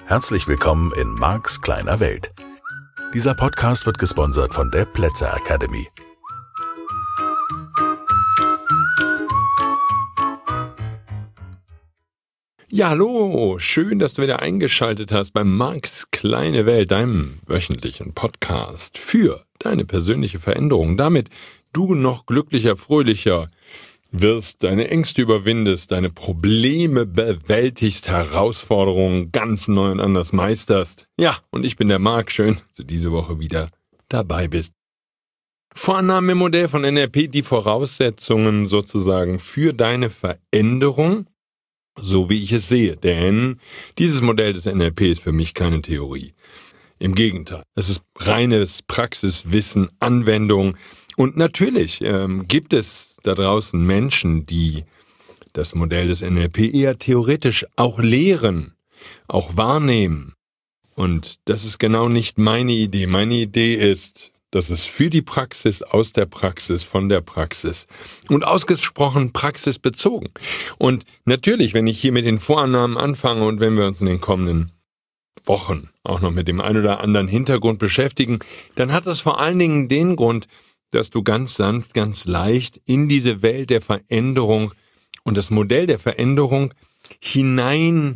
Herzlich willkommen in Marks kleiner Welt. Dieser Podcast wird gesponsert von der Plätzer Academy. Ja, hallo, schön, dass du wieder eingeschaltet hast bei Marks kleine Welt, deinem wöchentlichen Podcast für deine persönliche Veränderung. Damit du noch glücklicher, fröhlicher wirst, deine Ängste überwindest, deine Probleme bewältigst, Herausforderungen ganz neu und anders meisterst. Ja, und ich bin der Mark, schön, dass du diese Woche wieder dabei bist. Vorannahme im Modell von NLP, die Voraussetzungen sozusagen für deine Veränderung, so wie ich es sehe, denn dieses Modell des NLP ist für mich keine Theorie. Im Gegenteil, es ist reines Praxiswissen, Anwendung und natürlich gibt es da draußen Menschen, die das Modell des NLP eher theoretisch auch lehren, auch wahrnehmen und das ist genau nicht meine Idee. Meine Idee ist, dass es für die Praxis, aus der Praxis, von der Praxis und ausgesprochen praxisbezogen. Und natürlich, wenn ich hier mit den Vorannahmen anfange und wenn wir uns in den kommenden Wochen auch noch mit dem ein oder anderen Hintergrund beschäftigen, dann hat das vor allen Dingen den Grund, dass du ganz sanft, ganz leicht in diese Welt der Veränderung und das Modell der Veränderung hinein,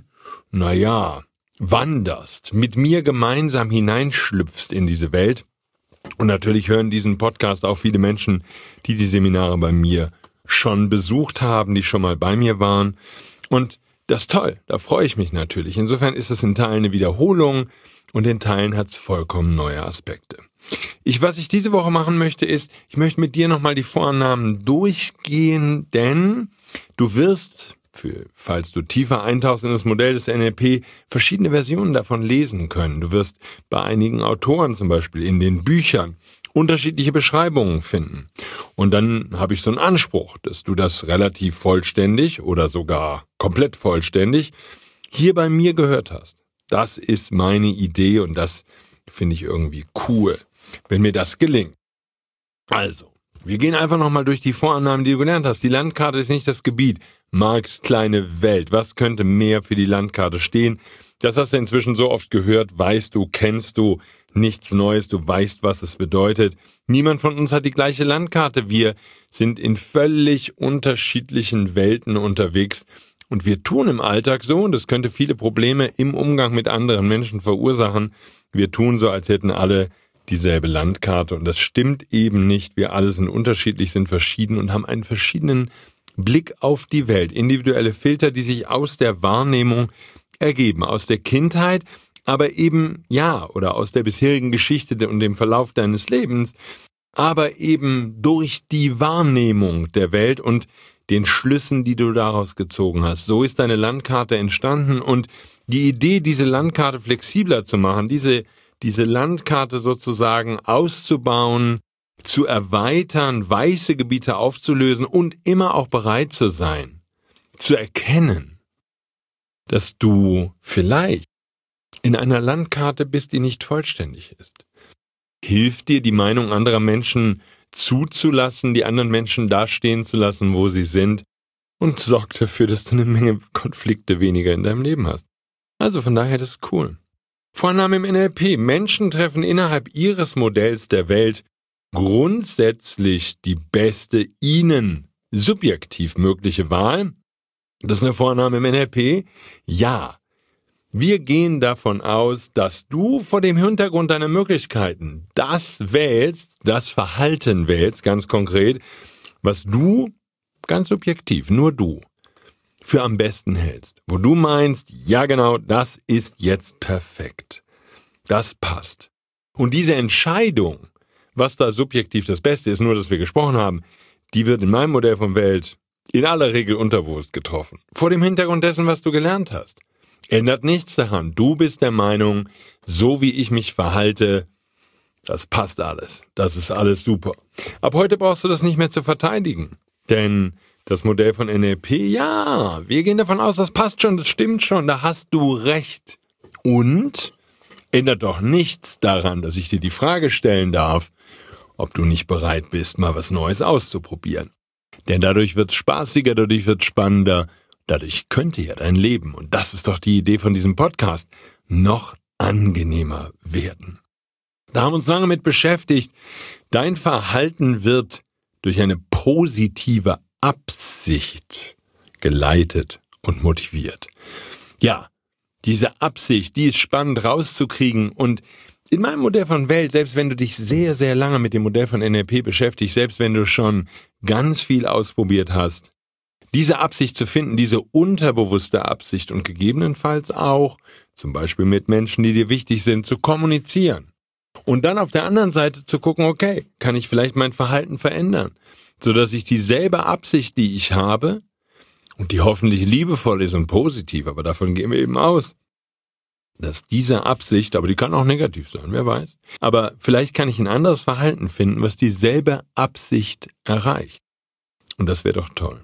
wanderst, mit mir gemeinsam hineinschlüpfst in diese Welt. Und natürlich hören diesen Podcast auch viele Menschen, die die Seminare bei mir schon besucht haben, die schon mal bei mir waren. Und das ist toll, da freue ich mich natürlich. Insofern ist es in Teilen eine Wiederholung und in Teilen hat es vollkommen neue Aspekte. Was ich diese Woche machen möchte, ist, ich möchte mit dir nochmal die Vorannahmen durchgehen, denn du wirst, falls du tiefer eintauchst in das Modell des NLP, verschiedene Versionen davon lesen können. Du wirst bei einigen Autoren zum Beispiel in den Büchern unterschiedliche Beschreibungen finden. Und dann habe ich so einen Anspruch, dass du das relativ vollständig oder sogar komplett vollständig hier bei mir gehört hast. Das ist meine Idee und das finde ich irgendwie cool, wenn mir das gelingt. Also, wir gehen einfach nochmal durch die Vorannahmen, die du gelernt hast. Die Landkarte ist nicht das Gebiet. Marks kleine Welt. Was könnte mehr für die Landkarte stehen? Das hast du inzwischen so oft gehört, weißt du, kennst du, nichts Neues, du weißt, was es bedeutet. Niemand von uns hat die gleiche Landkarte. Wir sind in völlig unterschiedlichen Welten unterwegs und wir tun im Alltag so, und das könnte viele Probleme im Umgang mit anderen Menschen verursachen. Wir tun so, als hätten alle dieselbe Landkarte und das stimmt eben nicht. Wir alle sind unterschiedlich, sind verschieden und haben einen verschiedenen Blick auf die Welt. Individuelle Filter, die sich aus der Wahrnehmung ergeben, aus der Kindheit, aber eben, oder aus der bisherigen Geschichte und dem Verlauf deines Lebens, aber eben durch die Wahrnehmung der Welt und den Schlüssen, die du daraus gezogen hast. So ist deine Landkarte entstanden und die Idee, diese Landkarte flexibler zu machen, diese Landkarte sozusagen auszubauen, zu erweitern, weiße Gebiete aufzulösen und immer auch bereit zu sein, zu erkennen, dass du vielleicht in einer Landkarte bist, die nicht vollständig ist. Hilft dir, die Meinung anderer Menschen zuzulassen, die anderen Menschen dastehen zu lassen, wo sie sind und sorgt dafür, dass du eine Menge Konflikte weniger in deinem Leben hast. Also von daher, das ist cool. Vorannahme im NLP. Menschen treffen innerhalb ihres Modells der Welt grundsätzlich die beste, ihnen subjektiv mögliche Wahl. Das ist eine Vorannahme im NLP. Ja, wir gehen davon aus, dass du vor dem Hintergrund deiner Möglichkeiten das wählst, das Verhalten wählst, ganz konkret, was du ganz subjektiv, nur du, für am besten hältst. Wo du meinst, ja genau, das ist jetzt perfekt. Das passt. Und diese Entscheidung, was da subjektiv das Beste ist, nur dass wir gesprochen haben, die wird in meinem Modell von Welt in aller Regel unterbewusst getroffen. Vor dem Hintergrund dessen, was du gelernt hast. Ändert nichts daran. Du bist der Meinung, so wie ich mich verhalte, das passt alles. Das ist alles super. Ab heute brauchst du das nicht mehr zu verteidigen. Denn das Modell von NLP, wir gehen davon aus, das passt schon, das stimmt schon, da hast du recht. Und ändert doch nichts daran, dass ich dir die Frage stellen darf, ob du nicht bereit bist, mal was Neues auszuprobieren. Denn dadurch wird es spaßiger, dadurch wird es spannender, Dadurch könnte ja dein Leben, und das ist doch die Idee von diesem Podcast, noch angenehmer werden. Da haben wir uns lange mit beschäftigt. Dein Verhalten wird durch eine positive Absicht geleitet und motiviert. Ja, diese Absicht, die ist spannend rauszukriegen, und in meinem Modell von Welt, selbst wenn du dich sehr, sehr lange mit dem Modell von NLP beschäftigst, selbst wenn du schon ganz viel ausprobiert hast, diese Absicht zu finden, diese unterbewusste Absicht und gegebenenfalls auch, zum Beispiel mit Menschen, die dir wichtig sind, zu kommunizieren. Und dann auf der anderen Seite zu gucken, okay, kann ich vielleicht mein Verhalten verändern, sodass ich dieselbe Absicht, die ich habe, und die hoffentlich liebevoll ist und positiv, aber davon gehen wir eben aus, dass diese Absicht, aber die kann auch negativ sein, wer weiß, aber vielleicht kann ich ein anderes Verhalten finden, was dieselbe Absicht erreicht. Und das wäre doch toll.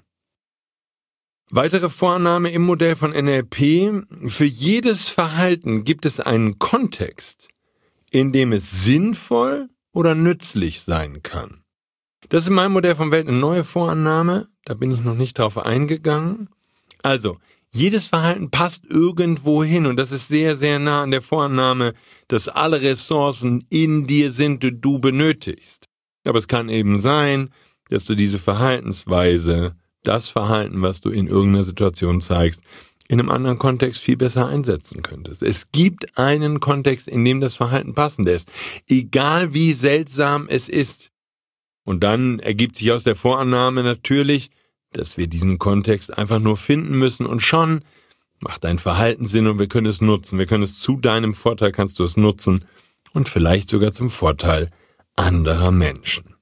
Weitere Vorannahme im Modell von NLP: Für jedes Verhalten gibt es einen Kontext, in dem es sinnvoll oder nützlich sein kann. Das ist in meinem Modell von Welt eine neue Vorannahme, da bin ich noch nicht drauf eingegangen. Also, jedes Verhalten passt irgendwo hin, und das ist sehr, sehr nah an der Vorannahme, dass alle Ressourcen in dir sind, die du benötigst. Aber es kann eben sein, dass du diese Verhaltensweise, das Verhalten, was du in irgendeiner Situation zeigst, in einem anderen Kontext viel besser einsetzen könntest. Es gibt einen Kontext, in dem das Verhalten passend ist, egal wie seltsam es ist. Und dann ergibt sich aus der Vorannahme natürlich, dass wir diesen Kontext einfach nur finden müssen, und schon macht dein Verhalten Sinn und wir können es nutzen. Wir können es zu deinem Vorteil, kannst du es nutzen, und vielleicht sogar zum Vorteil anderer Menschen.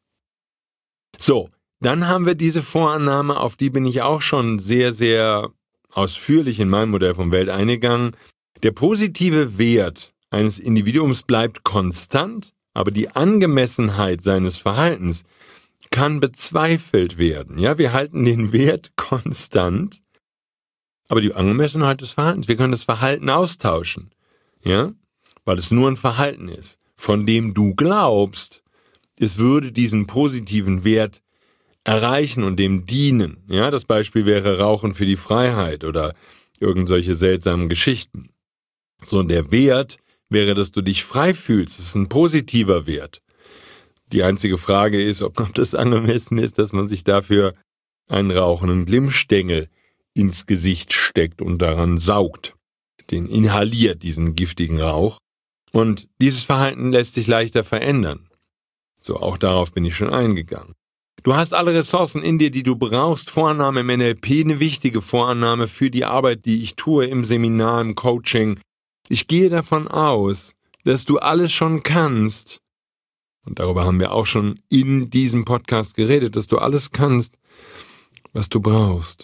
So, dann haben wir diese Vorannahme, auf die bin ich auch schon sehr, sehr ausführlich in meinem Modell von Welt eingegangen. Der positive Wert eines Individuums bleibt konstant, aber die Angemessenheit seines Verhaltens kann bezweifelt werden. Ja, wir halten den Wert konstant, aber die Angemessenheit des Verhaltens, wir können das Verhalten austauschen, ja, weil es nur ein Verhalten ist, von dem du glaubst, es würde diesen positiven Wert erreichen und dem dienen. Ja, das Beispiel wäre Rauchen für die Freiheit oder irgendwelche seltsamen Geschichten. So, und der Wert wäre, dass du dich frei fühlst. Das ist ein positiver Wert. Die einzige Frage ist, ob das angemessen ist, dass man sich dafür einen rauchenden Glimmstängel ins Gesicht steckt und daran saugt, den inhaliert, diesen giftigen Rauch. Und dieses Verhalten lässt sich leichter verändern. So, auch darauf bin ich schon eingegangen. Du hast alle Ressourcen in dir, die du brauchst. Vorannahme im NLP, eine wichtige Vorannahme für die Arbeit, die ich tue im Seminar, im Coaching. Ich gehe davon aus, dass du alles schon kannst. Und darüber haben wir auch schon in diesem Podcast geredet, dass du alles kannst, was du brauchst.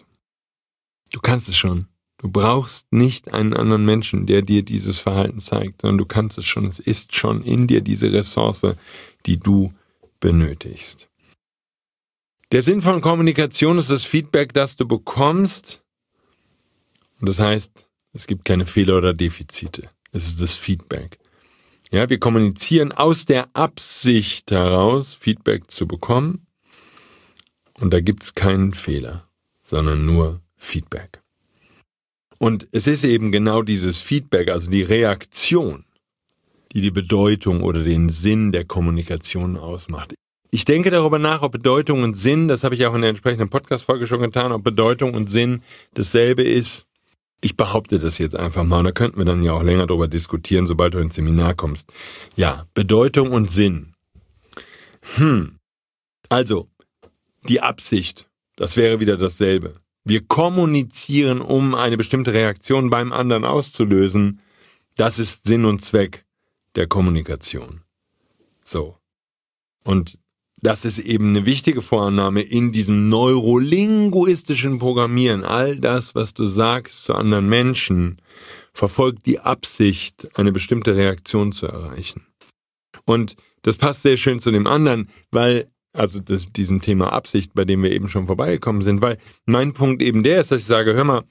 Du kannst es schon. Du brauchst nicht einen anderen Menschen, der dir dieses Verhalten zeigt, sondern du kannst es schon. Es ist schon in dir diese Ressource, die du benötigst. Der Sinn von Kommunikation ist das Feedback, das du bekommst. Und das heißt, es gibt keine Fehler oder Defizite. Es ist das Feedback. Ja, wir kommunizieren aus der Absicht heraus, Feedback zu bekommen. Und da gibt es keinen Fehler, sondern nur Feedback. Und es ist eben genau dieses Feedback, also die Reaktion, die die Bedeutung oder den Sinn der Kommunikation ausmacht. Ich denke darüber nach, ob Bedeutung und Sinn, das habe ich auch in der entsprechenden Podcast-Folge schon getan, ob Bedeutung und Sinn dasselbe ist. Ich behaupte das jetzt einfach mal, und da könnten wir dann ja auch länger darüber diskutieren, sobald du ins Seminar kommst. Ja, Bedeutung und Sinn. Also, die Absicht, das wäre wieder dasselbe. Wir kommunizieren, um eine bestimmte Reaktion beim anderen auszulösen. Das ist Sinn und Zweck der Kommunikation. So. Und das ist eben eine wichtige Vorannahme in diesem neurolinguistischen Programmieren. All das, was du sagst zu anderen Menschen, verfolgt die Absicht, eine bestimmte Reaktion zu erreichen. Und das passt sehr schön zu dem anderen, weil, also diesem Thema Absicht, bei dem wir eben schon vorbeigekommen sind, weil mein Punkt eben der ist, dass ich sage, hör mal,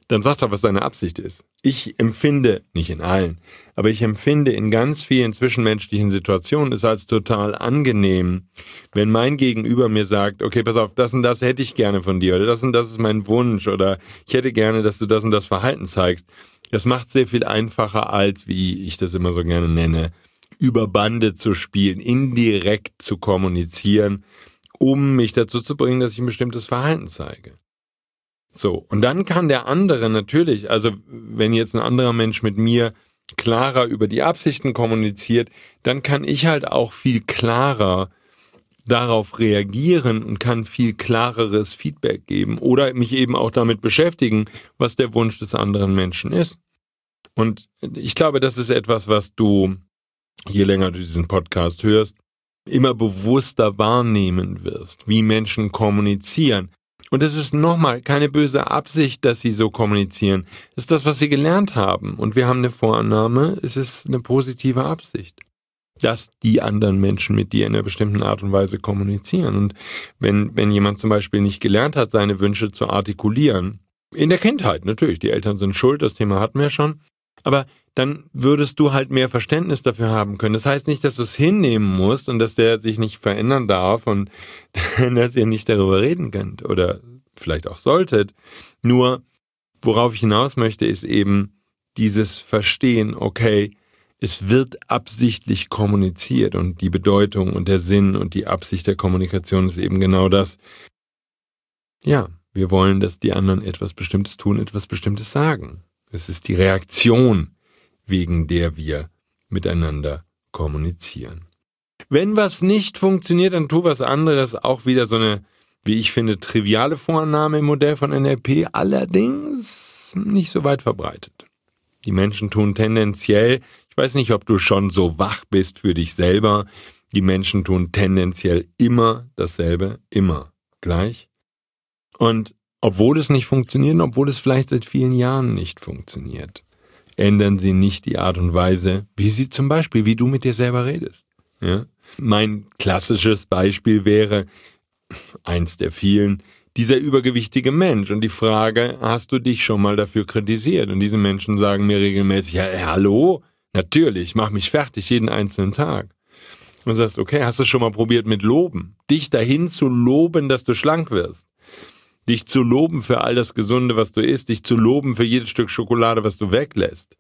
dann sag doch, was deine Absicht ist. Ich empfinde, nicht in allen, aber ich empfinde in ganz vielen zwischenmenschlichen Situationen es als total angenehm, wenn mein Gegenüber mir sagt, okay, pass auf, das und das hätte ich gerne von dir oder das und das ist mein Wunsch oder ich hätte gerne, dass du das und das Verhalten zeigst. Das macht sehr viel einfacher als, wie ich das immer so gerne nenne, über Bande zu spielen, indirekt zu kommunizieren, um mich dazu zu bringen, dass ich ein bestimmtes Verhalten zeige. So, und dann kann der andere natürlich, also wenn jetzt ein anderer Mensch mit mir klarer über die Absichten kommuniziert, dann kann ich halt auch viel klarer darauf reagieren und kann viel klareres Feedback geben oder mich eben auch damit beschäftigen, was der Wunsch des anderen Menschen ist. Und ich glaube, das ist etwas, was du, je länger du diesen Podcast hörst, immer bewusster wahrnehmen wirst, wie Menschen kommunizieren. Und es ist nochmal keine böse Absicht, dass sie so kommunizieren. Es ist das, was sie gelernt haben. Und wir haben eine Vorannahme, es ist eine positive Absicht, dass die anderen Menschen mit dir in einer bestimmten Art und Weise kommunizieren. Und wenn jemand zum Beispiel nicht gelernt hat, seine Wünsche zu artikulieren, in der Kindheit natürlich, die Eltern sind schuld, das Thema hatten wir schon, aber dann würdest du halt mehr Verständnis dafür haben können. Das heißt nicht, dass du es hinnehmen musst und dass der sich nicht verändern darf und dass ihr nicht darüber reden könnt oder vielleicht auch solltet. Nur, worauf ich hinaus möchte, ist eben dieses Verstehen, okay, es wird absichtlich kommuniziert und die Bedeutung und der Sinn und die Absicht der Kommunikation ist eben genau das. Ja, wir wollen, dass die anderen etwas Bestimmtes tun, etwas Bestimmtes sagen. Es ist die Reaktion, wegen der wir miteinander kommunizieren. Wenn was nicht funktioniert, dann tu was anderes. Auch wieder so eine, wie ich finde, triviale Vorannahme im Modell von NLP, allerdings nicht so weit verbreitet. Die Menschen tun tendenziell, ich weiß nicht, ob du schon so wach bist für dich selber, die Menschen tun tendenziell immer dasselbe, immer gleich. Und obwohl es nicht funktioniert, obwohl es vielleicht seit vielen Jahren nicht funktioniert, ändern sie nicht die Art und Weise, wie du mit dir selber redest. Ja? Mein klassisches Beispiel wäre, eins der vielen, dieser übergewichtige Mensch und die Frage, hast du dich schon mal dafür kritisiert? Und diese Menschen sagen mir regelmäßig, ja, hallo, natürlich, mach mich fertig jeden einzelnen Tag. Und du sagst, okay, hast du schon mal probiert mit Loben? Dich dahin zu loben, dass du schlank wirst. Dich zu loben für all das Gesunde, was du isst, dich zu loben für jedes Stück Schokolade, was du weglässt.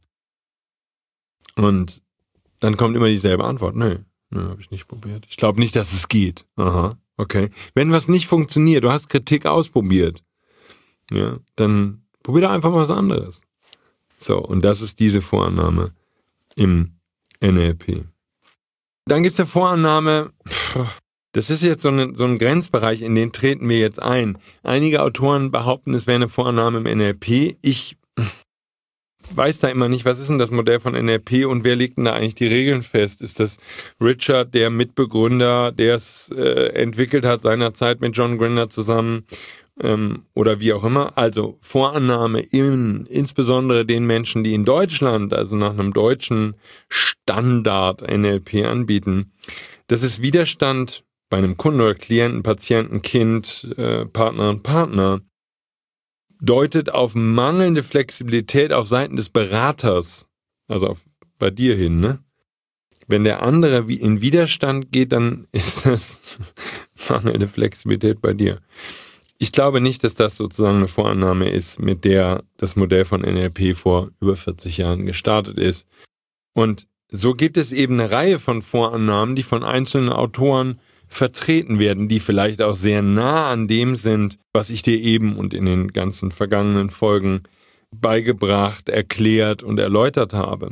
Und dann kommt immer dieselbe Antwort. Nö, habe ich nicht probiert. Ich glaube nicht, dass es geht. Aha, okay. Wenn was nicht funktioniert, du hast Kritik ausprobiert, ja, dann probier doch einfach mal was anderes. So, und das ist diese Vorannahme im NLP. Dann gibt es eine Vorannahme, das ist jetzt so ein Grenzbereich, in den treten wir jetzt ein. Einige Autoren behaupten, es wäre eine Vorannahme im NLP. Ich weiß da immer nicht, was ist denn das Modell von NLP und wer legt denn da eigentlich die Regeln fest? Ist das Richard, der Mitbegründer, der es entwickelt hat seinerzeit mit John Grinder zusammen oder wie auch immer? Also Vorannahme insbesondere den Menschen, die in Deutschland, also nach einem deutschen Standard NLP anbieten. Das ist Widerstand bei einem Kunden oder Klienten, Patienten, Kind, Partner und Partner, deutet auf mangelnde Flexibilität auf Seiten des Beraters, also bei dir hin, ne? Wenn der andere in Widerstand geht, dann ist das mangelnde Flexibilität bei dir. Ich glaube nicht, dass das sozusagen eine Vorannahme ist, mit der das Modell von NLP vor über 40 Jahren gestartet ist. Und so gibt es eben eine Reihe von Vorannahmen, die von einzelnen Autoren vertreten werden, die vielleicht auch sehr nah an dem sind, was ich dir eben und in den ganzen vergangenen Folgen beigebracht, erklärt und erläutert habe.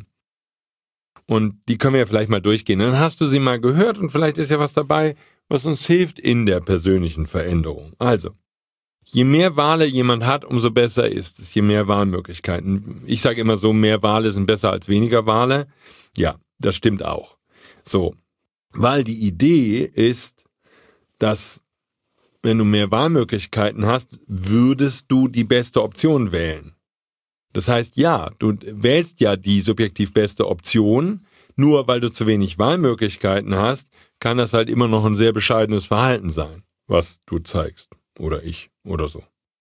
Und die können wir ja vielleicht mal durchgehen. Dann hast du sie mal gehört und vielleicht ist ja was dabei, was uns hilft in der persönlichen Veränderung. Also, je mehr Wale jemand hat, umso besser ist es, je mehr Wahlmöglichkeiten. Ich sage immer so, mehr Wale sind besser als weniger Wale. Ja, das stimmt auch. So. Weil die Idee ist, dass wenn du mehr Wahlmöglichkeiten hast, würdest du die beste Option wählen. Das heißt, ja, du wählst ja die subjektiv beste Option, nur weil du zu wenig Wahlmöglichkeiten hast, kann das halt immer noch ein sehr bescheidenes Verhalten sein, was du zeigst. Oder ich oder so.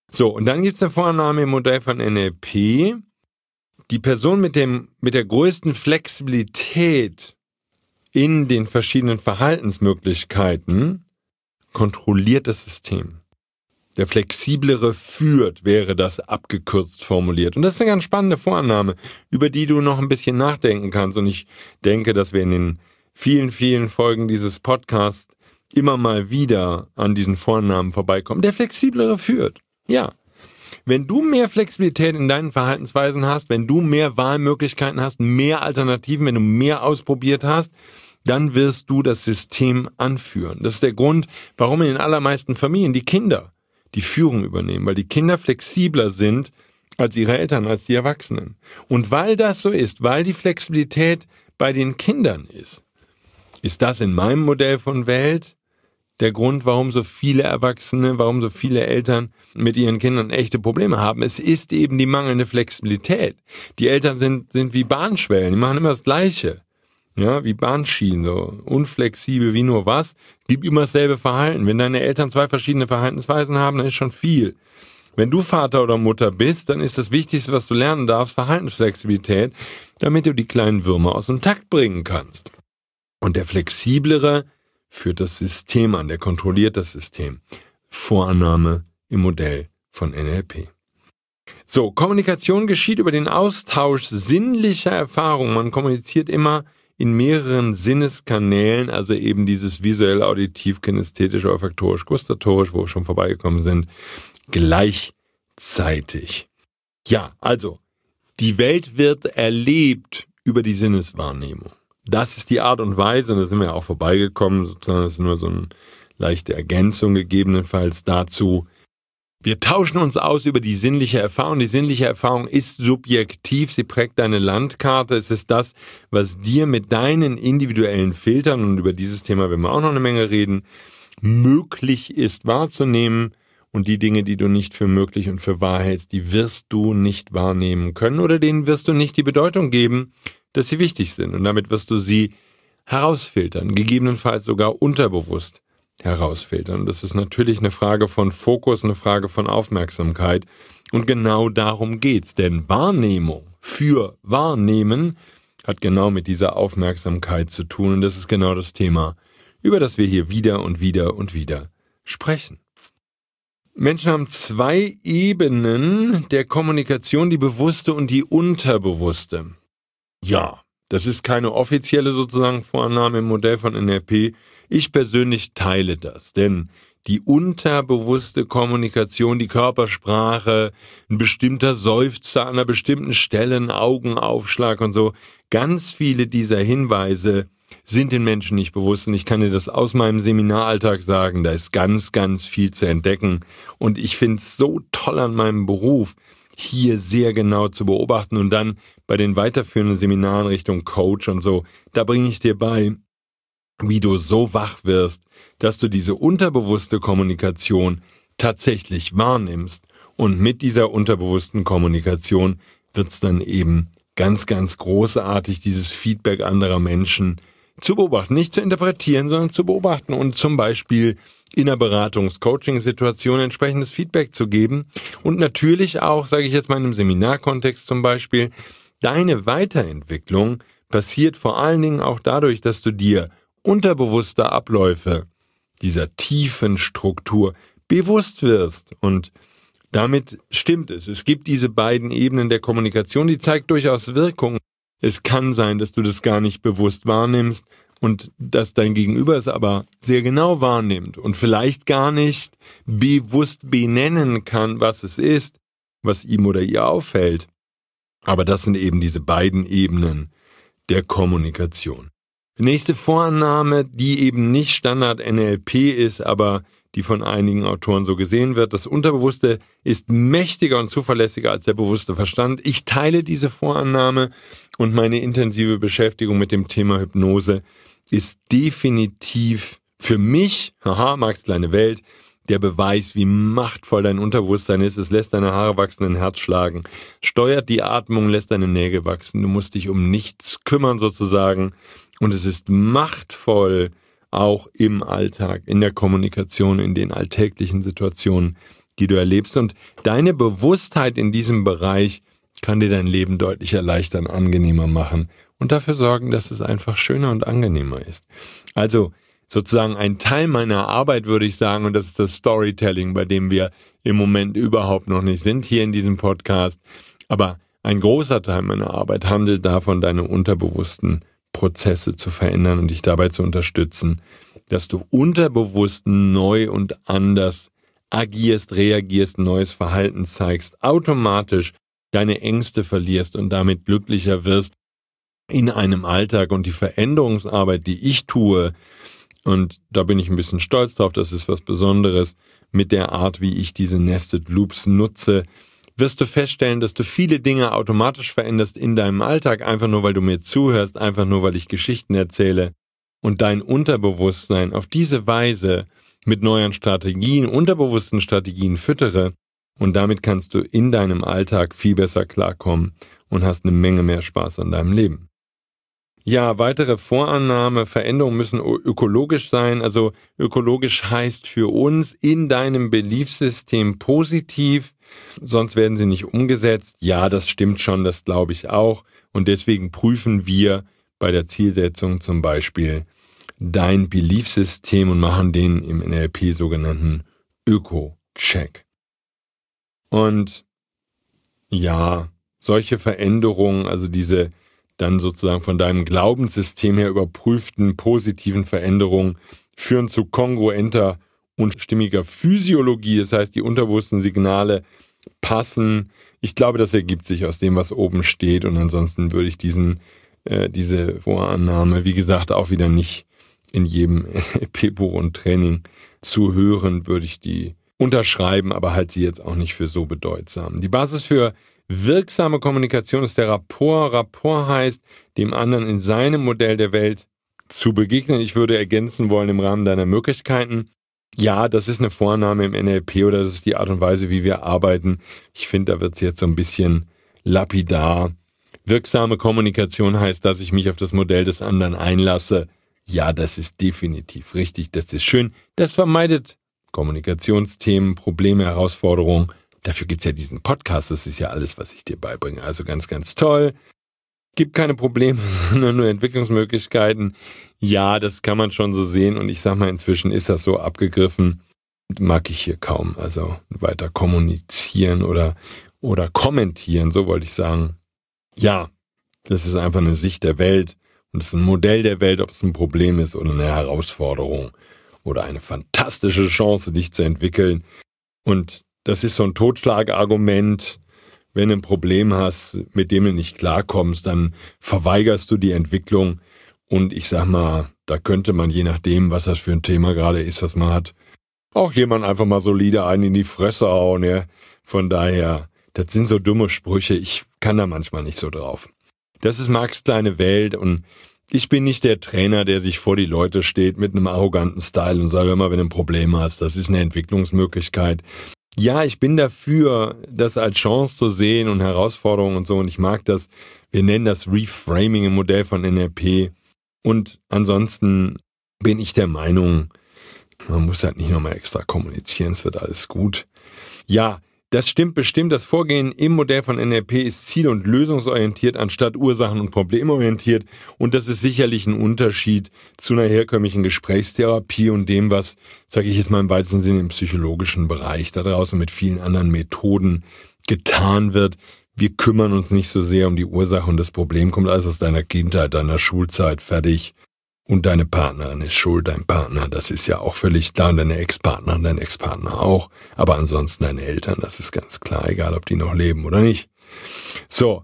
So, und dann gibt es eine Vorannahme im Modell von NLP. Die Person mit der größten Flexibilität in den verschiedenen Verhaltensmöglichkeiten kontrolliert das System. Der Flexiblere führt, wäre das abgekürzt formuliert. Und das ist eine ganz spannende Vorannahme, über die du noch ein bisschen nachdenken kannst. Und ich denke, dass wir in den vielen, vielen Folgen dieses Podcasts immer mal wieder an diesen Vorannahmen vorbeikommen. Der Flexiblere führt. Ja. Wenn du mehr Flexibilität in deinen Verhaltensweisen hast, wenn du mehr Wahlmöglichkeiten hast, mehr Alternativen, wenn du mehr ausprobiert hast, dann wirst du das System anführen. Das ist der Grund, warum in den allermeisten Familien die Kinder die Führung übernehmen, weil die Kinder flexibler sind als ihre Eltern, als die Erwachsenen. Und weil das so ist, weil die Flexibilität bei den Kindern ist das in meinem Modell von Welt der Grund, warum so viele Erwachsene, warum so viele Eltern mit ihren Kindern echte Probleme haben. Es ist eben die mangelnde Flexibilität. Die Eltern sind wie Bahnschwellen, die machen immer das Gleiche. Ja, wie Bahnschienen, so unflexibel wie nur was. Gibt immer dasselbe Verhalten. Wenn deine Eltern 2 verschiedene Verhaltensweisen haben, dann ist schon viel. Wenn du Vater oder Mutter bist, dann ist das Wichtigste, was du lernen darfst, Verhaltensflexibilität, damit du die kleinen Würmer aus dem Takt bringen kannst. Und der Flexiblere führt das System an, der kontrolliert das System. Vorannahme im Modell von NLP. So, Kommunikation geschieht über den Austausch sinnlicher Erfahrungen. Man kommuniziert immer in mehreren Sinneskanälen, also eben dieses visuell, auditiv, kinästhetisch, olfaktorisch, gustatorisch, wo wir schon vorbeigekommen sind, gleichzeitig. Ja, also, die Welt wird erlebt über die Sinneswahrnehmung. Das ist die Art und Weise, und da sind wir ja auch vorbeigekommen, sozusagen, das ist nur so eine leichte Ergänzung gegebenenfalls dazu. Wir tauschen uns aus über die sinnliche Erfahrung. Die sinnliche Erfahrung ist subjektiv, sie prägt deine Landkarte. Es ist das, was dir mit deinen individuellen Filtern, und über dieses Thema werden wir auch noch eine Menge reden, möglich ist wahrzunehmen. Und die Dinge, die du nicht für möglich und für wahr hältst, die wirst du nicht wahrnehmen können oder denen wirst du nicht die Bedeutung geben, dass sie wichtig sind. Und damit wirst du sie herausfiltern, gegebenenfalls sogar unterbewusst herausfiltern. Das ist natürlich eine Frage von Fokus, eine Frage von Aufmerksamkeit. Und genau darum geht's. Denn Wahrnehmung für Wahrnehmen hat genau mit dieser Aufmerksamkeit zu tun. Und das ist genau das Thema, über das wir hier wieder und wieder und wieder sprechen. Menschen haben 2 Ebenen der Kommunikation, die bewusste und die unterbewusste. Ja, das ist keine offizielle sozusagen Vorannahme im Modell von NLP. Ich persönlich teile das, denn die unterbewusste Kommunikation, die Körpersprache, ein bestimmter Seufzer an einer bestimmten Stelle, ein Augenaufschlag und so, ganz viele dieser Hinweise sind den Menschen nicht bewusst. Und ich kann dir das aus meinem Seminaralltag sagen, da ist ganz, ganz viel zu entdecken. Und ich finde es so toll an meinem Beruf, hier sehr genau zu beobachten und dann bei den weiterführenden Seminaren Richtung Coach und so, da bringe ich dir bei, wie du so wach wirst, dass du diese unterbewusste Kommunikation tatsächlich wahrnimmst. Und mit dieser unterbewussten Kommunikation wird es dann eben ganz, ganz großartig, dieses Feedback anderer Menschen zu beobachten. Nicht zu interpretieren, sondern zu beobachten und zum Beispiel in einer Beratungs-Coaching-Situation entsprechendes Feedback zu geben. Und natürlich auch, sage ich jetzt mal in einem Seminarkontext zum Beispiel, deine Weiterentwicklung passiert vor allen Dingen auch dadurch, dass du dir unterbewusster Abläufe dieser tiefen Struktur bewusst wirst. Und damit stimmt es. Es gibt diese beiden Ebenen der Kommunikation, die zeigt durchaus Wirkung. Es kann sein, dass du das gar nicht bewusst wahrnimmst und dass dein Gegenüber es aber sehr genau wahrnimmt und vielleicht gar nicht bewusst benennen kann, was es ist, was ihm oder ihr auffällt. Aber das sind eben diese beiden Ebenen der Kommunikation. Die nächste Vorannahme, die eben nicht Standard NLP ist, aber die von einigen Autoren so gesehen wird. Das Unterbewusste ist mächtiger und zuverlässiger als der bewusste Verstand. Ich teile diese Vorannahme und meine intensive Beschäftigung mit dem Thema Hypnose ist definitiv für mich, Max kleine Welt, der Beweis, wie machtvoll dein Unterbewusstsein ist. Es lässt deine Haare wachsen, dein Herz schlagen, steuert die Atmung, lässt deine Nägel wachsen. Du musst dich um nichts kümmern sozusagen. Und es ist machtvoll, auch im Alltag, in der Kommunikation, in den alltäglichen Situationen die du erlebst. Und deine Bewusstheit in diesem Bereich kann dir dein Leben deutlich erleichtern, angenehmer machen und dafür sorgen, dass es einfach schöner und angenehmer ist. Also sozusagen ein Teil meiner Arbeit, würde ich sagen, und das ist das Storytelling, bei dem wir im Moment überhaupt noch nicht sind hier in diesem Podcast. Aber ein großer Teil meiner Arbeit handelt davon, deine unterbewussten Prozesse zu verändern und dich dabei zu unterstützen, dass du unterbewusst neu und anders agierst, reagierst, neues Verhalten zeigst, automatisch deine Ängste verlierst und damit glücklicher wirst in einem Alltag. Und die Veränderungsarbeit, die ich tue, und da bin ich ein bisschen stolz drauf, das ist was Besonderes, mit der Art, wie ich diese Nested Loops nutze, wirst du feststellen, dass du viele Dinge automatisch veränderst in deinem Alltag, einfach nur, weil du mir zuhörst, einfach nur, weil ich Geschichten erzähle und dein Unterbewusstsein auf diese Weise mit neuen Strategien, unterbewussten Strategien füttere und damit kannst du in deinem Alltag viel besser klarkommen und hast eine Menge mehr Spaß an deinem Leben. Ja, weitere Vorannahme, Veränderungen müssen ökologisch sein. Also ökologisch heißt für uns in deinem Beliefssystem positiv, sonst werden sie nicht umgesetzt. Ja, das stimmt schon, das glaube ich auch. Und deswegen prüfen wir bei der Zielsetzung zum Beispiel dein Beliefssystem und machen den im NLP sogenannten Öko-Check. Und ja, solche Veränderungen, also diese dann sozusagen von deinem Glaubenssystem her überprüften positiven Veränderungen führen zu kongruenter und stimmiger Physiologie. Das heißt, die unterbewussten Signale passen. Ich glaube, das ergibt sich aus dem, was oben steht. Und ansonsten würde ich diese Vorannahme, wie gesagt, auch wieder nicht in jedem NLP-Buch und Training zu hören, würde ich die unterschreiben, aber halte sie jetzt auch nicht für so bedeutsam. Die Basis für wirksame Kommunikation ist der Rapport. Rapport heißt, dem anderen in seinem Modell der Welt zu begegnen. Ich würde ergänzen wollen im Rahmen deiner Möglichkeiten. Ja, das ist eine Vorannahme im NLP oder das ist die Art und Weise, wie wir arbeiten. Ich finde, da wird es jetzt so ein bisschen lapidar. Wirksame Kommunikation heißt, dass ich mich auf das Modell des anderen einlasse. Ja, das ist definitiv richtig, das ist schön. Das vermeidet Kommunikationsthemen, Probleme, Herausforderungen. Dafür gibt es ja diesen Podcast, das ist ja alles, was ich dir beibringe. Also ganz, ganz toll. Gibt keine Probleme, sondern nur Entwicklungsmöglichkeiten. Ja, das kann man schon so sehen und ich sag mal, inzwischen ist das so abgegriffen. Mag ich hier kaum, also weiter kommunizieren oder kommentieren, so wollte ich sagen. Ja, das ist einfach eine Sicht der Welt und es ist ein Modell der Welt, ob es ein Problem ist oder eine Herausforderung oder eine fantastische Chance, dich zu entwickeln. Und das ist so ein Totschlagargument. Wenn du ein Problem hast, mit dem du nicht klarkommst, dann verweigerst du die Entwicklung. Und ich sag mal, da könnte man, je nachdem, was das für ein Thema gerade ist, was man hat, auch jemand einfach mal solide einen in die Fresse hauen. Ja. Von daher, das sind so dumme Sprüche. Ich kann da manchmal nicht so drauf. Das ist Marx' kleine Welt und ich bin nicht der Trainer, der sich vor die Leute steht mit einem arroganten Style und sagt, hör mal, wenn du ein Problem hast, das ist eine Entwicklungsmöglichkeit. Ja, ich bin dafür, das als Chance zu sehen und Herausforderungen und so. Und ich mag das, wir nennen das Reframing im Modell von NLP. Und ansonsten bin ich der Meinung, man muss halt nicht nochmal extra kommunizieren, es wird alles gut. Ja, das stimmt bestimmt. Das Vorgehen im Modell von NLP ist ziel- und lösungsorientiert anstatt ursachen- und problemorientiert. Und das ist sicherlich ein Unterschied zu einer herkömmlichen Gesprächstherapie und dem, was, sage ich jetzt mal im weitesten Sinne, im psychologischen Bereich da draußen mit vielen anderen Methoden getan wird. Wir kümmern uns nicht so sehr um die Ursache und das Problem kommt alles aus deiner Kindheit, deiner Schulzeit, fertig. Und deine Partnerin ist schuld, dein Partner, das ist ja auch völlig klar, und deine Ex-Partnerin, dein Ex-Partner auch, aber ansonsten deine Eltern, das ist ganz klar, egal ob die noch leben oder nicht. So,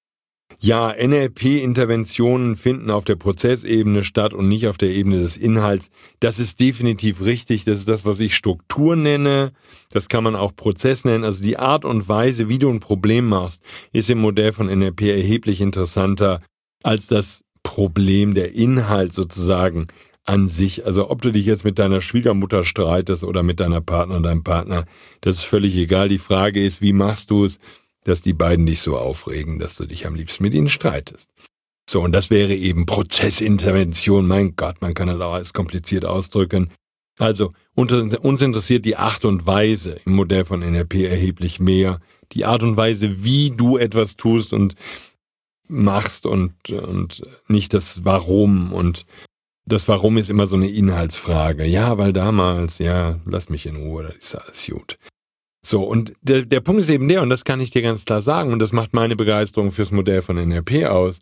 ja, NLP-Interventionen finden auf der Prozessebene statt und nicht auf der Ebene des Inhalts. Das ist definitiv richtig, das ist das, was ich Struktur nenne, das kann man auch Prozess nennen, also die Art und Weise, wie du ein Problem machst, ist im Modell von NLP erheblich interessanter als das Problem, der Inhalt sozusagen an sich. Also ob du dich jetzt mit deiner Schwiegermutter streitest oder mit deiner Partnerin, deinem Partner, das ist völlig egal. Die Frage ist, wie machst du es, dass die beiden dich so aufregen, dass du dich am liebsten mit ihnen streitest. So, und das wäre eben Prozessintervention. Mein Gott, man kann das auch alles kompliziert ausdrücken. Also uns interessiert die Art und Weise im Modell von NLP erheblich mehr. Die Art und Weise, wie du etwas tust und machst und nicht das Warum. Und das Warum ist immer so eine Inhaltsfrage. Ja, weil damals, ja, lass mich in Ruhe, das ist alles gut. So, und der Punkt ist eben der, und das kann ich dir ganz klar sagen, und das macht meine Begeisterung fürs Modell von NLP aus.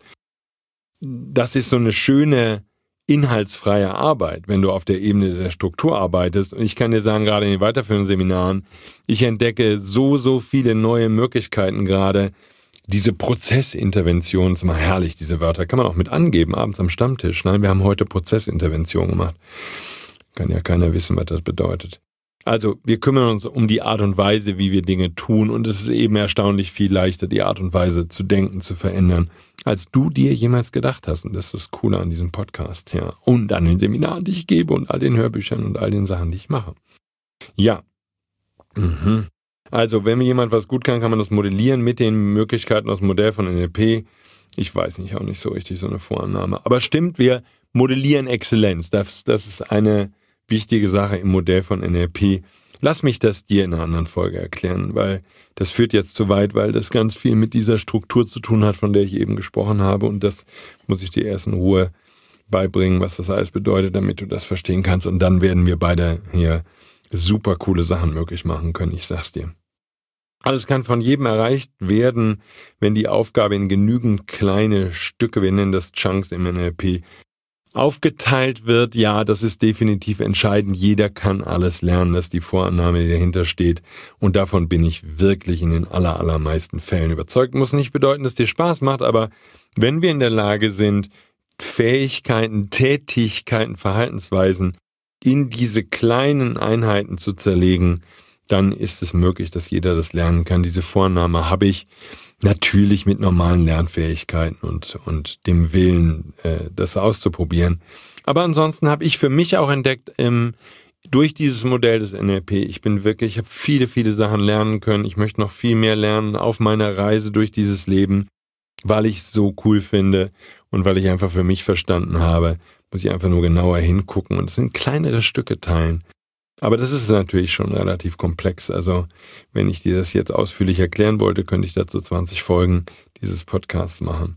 Das ist so eine schöne inhaltsfreie Arbeit, wenn du auf der Ebene der Struktur arbeitest. Und ich kann dir sagen, gerade in den weiterführenden Seminaren, ich entdecke so viele neue Möglichkeiten gerade. Diese Prozessintervention, ist mal herrlich, diese Wörter, kann man auch mit angeben, abends am Stammtisch. Nein, wir haben heute Prozessintervention gemacht. Kann ja keiner wissen, was das bedeutet. Also wir kümmern uns um die Art und Weise, wie wir Dinge tun, und es ist eben erstaunlich viel leichter, die Art und Weise zu denken, zu verändern, als du dir jemals gedacht hast. Und das ist das Coole an diesem Podcast, ja. Und an den Seminaren, die ich gebe und all den Hörbüchern und all den Sachen, die ich mache. Ja. Also, wenn mir jemand was gut kann man das modellieren mit den Möglichkeiten aus dem Modell von NLP. Ich weiß nicht, auch nicht so richtig so eine Vorannahme. Aber stimmt, wir modellieren Exzellenz. Das ist eine wichtige Sache im Modell von NLP. Lass mich das dir in einer anderen Folge erklären, weil das führt jetzt zu weit, weil das ganz viel mit dieser Struktur zu tun hat, von der ich eben gesprochen habe. Und das muss ich dir erst in Ruhe beibringen, was das alles bedeutet, damit du das verstehen kannst. Und dann werden wir beide hier super coole Sachen möglich machen können, ich sag's dir. Alles kann von jedem erreicht werden, wenn die Aufgabe in genügend kleine Stücke, wir nennen das Chunks im NLP, aufgeteilt wird. Ja, das ist definitiv entscheidend. Jeder kann alles lernen, das ist die Vorannahme, die dahinter steht. Und davon bin ich wirklich in den allermeisten Fällen überzeugt. Muss nicht bedeuten, dass dir Spaß macht, aber wenn wir in der Lage sind, Fähigkeiten, Tätigkeiten, Verhaltensweisen in diese kleinen Einheiten zu zerlegen, dann ist es möglich, dass jeder das lernen kann. Diese Vorannahme habe ich natürlich mit normalen Lernfähigkeiten und dem Willen, das auszuprobieren. Aber ansonsten habe ich für mich auch entdeckt, durch dieses Modell des NLP, ich habe viele Sachen lernen können. Ich möchte noch viel mehr lernen auf meiner Reise durch dieses Leben, weil ich es so cool finde und weil ich einfach für mich verstanden habe, muss ich einfach nur genauer hingucken und es in kleinere Stücke teilen. Aber das ist natürlich schon relativ komplex. Also wenn ich dir das jetzt ausführlich erklären wollte, könnte ich dazu 20 Folgen dieses Podcasts machen.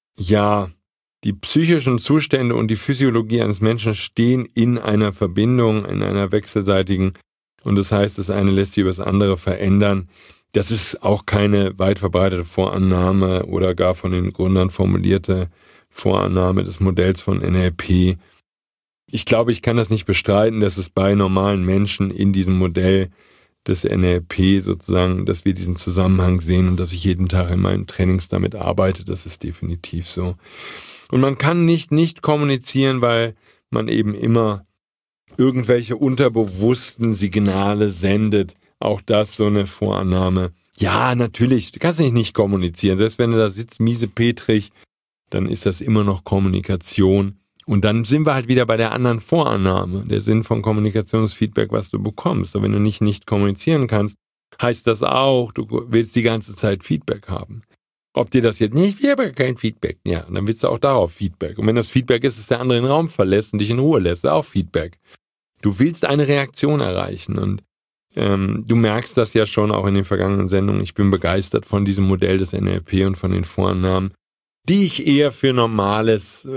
Ja, die psychischen Zustände und die Physiologie eines Menschen stehen in einer Verbindung, in einer wechselseitigen. Und das heißt, das eine lässt sich über das andere verändern. Das ist auch keine weit verbreitete Vorannahme oder gar von den Gründern formulierte Vorannahme des Modells von NLP. Ich glaube, ich kann das nicht bestreiten, dass es bei normalen Menschen in diesem Modell des NLP sozusagen, dass wir diesen Zusammenhang sehen und dass ich jeden Tag in meinen Trainings damit arbeite. Das ist definitiv so. Und man kann nicht kommunizieren, weil man eben immer irgendwelche unterbewussten Signale sendet. Auch das so eine Vorannahme. Ja, natürlich, du kannst nicht kommunizieren. Selbst wenn du da sitzt, miesepetrig, dann ist das immer noch Kommunikation. Und dann sind wir halt wieder bei der anderen Vorannahme. Der Sinn von Kommunikation ist Feedback, was du bekommst. Und wenn du nicht kommunizieren kannst, heißt das auch, du willst die ganze Zeit Feedback haben. Ob dir das jetzt nicht, ich habe kein Feedback. Ja, dann willst du auch darauf Feedback. Und wenn das Feedback ist, dass der andere den Raum verlässt und dich in Ruhe lässt, ist auch Feedback. Du willst eine Reaktion erreichen. Und du merkst das ja schon auch in den vergangenen Sendungen. Ich bin begeistert von diesem Modell des NLP und von den Vorannahmen, die ich eher für normales,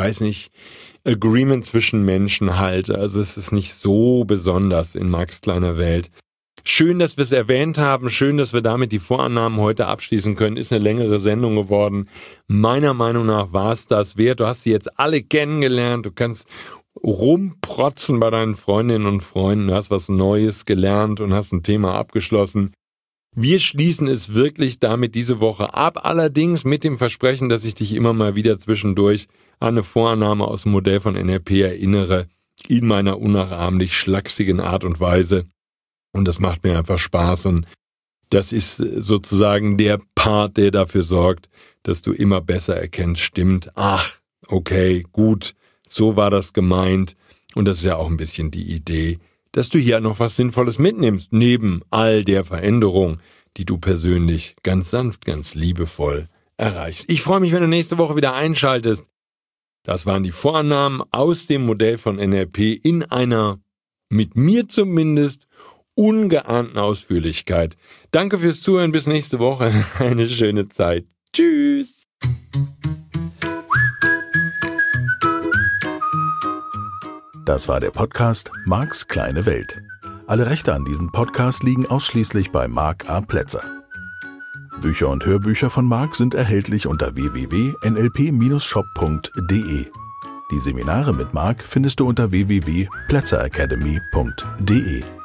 Agreement zwischen Menschen halte. Also es ist nicht so besonders in Max kleiner Welt. Schön, dass wir es erwähnt haben. Schön, dass wir damit die Vorannahmen heute abschließen können. Ist eine längere Sendung geworden. Meiner Meinung nach war es das wert. Du hast sie jetzt alle kennengelernt. Du kannst rumprotzen bei deinen Freundinnen und Freunden. Du hast was Neues gelernt und hast ein Thema abgeschlossen. Wir schließen es wirklich damit diese Woche ab, allerdings mit dem Versprechen, dass ich dich immer mal wieder zwischendurch an eine Vorannahme aus dem Modell von NLP erinnere, in meiner unnachahmlich schlachsigen Art und Weise. Und das macht mir einfach Spaß und das ist sozusagen der Part, der dafür sorgt, dass du immer besser erkennst, stimmt, ach, okay, gut, so war das gemeint. Und das ist ja auch ein bisschen die Idee, dass du hier noch was Sinnvolles mitnimmst, neben all der Veränderung, die du persönlich ganz sanft, ganz liebevoll erreichst. Ich freue mich, wenn du nächste Woche wieder einschaltest. Das waren die Vorannahmen aus dem Modell von NLP in einer mit mir zumindest ungeahnten Ausführlichkeit. Danke fürs Zuhören, bis nächste Woche. Eine schöne Zeit. Tschüss. Das war der Podcast Marks kleine Welt. Alle Rechte an diesem Podcast liegen ausschließlich bei Mark A. Plätzer. Bücher und Hörbücher von Mark sind erhältlich unter www.nlp-shop.de. Die Seminare mit Mark findest du unter www.plätzeracademy.de.